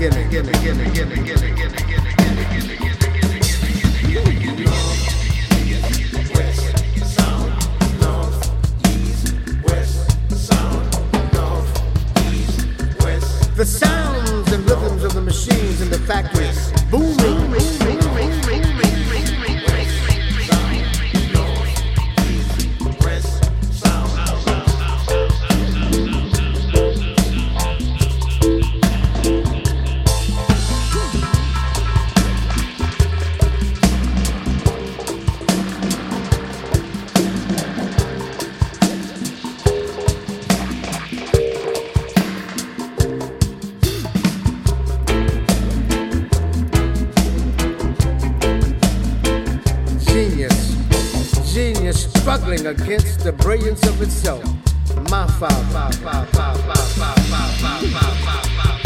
The sounds and rhythms of the machines in the factories booming. Genius struggling against the brilliance of itself. My father.